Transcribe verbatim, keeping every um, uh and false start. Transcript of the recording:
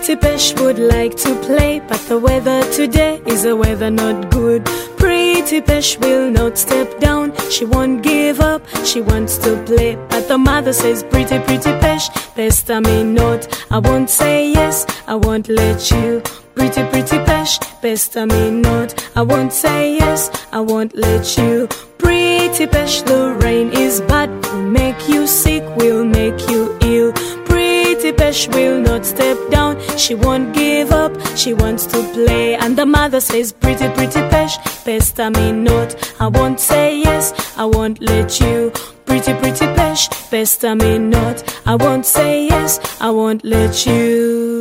Pretty Pesh would like to play, but the weather today is a weather not good. Pretty Pesh will not step down, she won't give up, she wants to play. But the mother says, pretty, pretty Pesh, best I may not. I won't say yes, I won't let you. Pretty, pretty Pesh, best I may not. I won't say yes, I won't let you. Pretty Pesh, the rain is bad, will make you sick, will make you ill. Pretty Pesh will not step down, she won't give up, she wants to play. And the mother says, pretty, pretty Pesh, best I may not. I won't say yes, I won't let you. Pretty, pretty Pesh, best I may not. I won't say yes, I won't let you.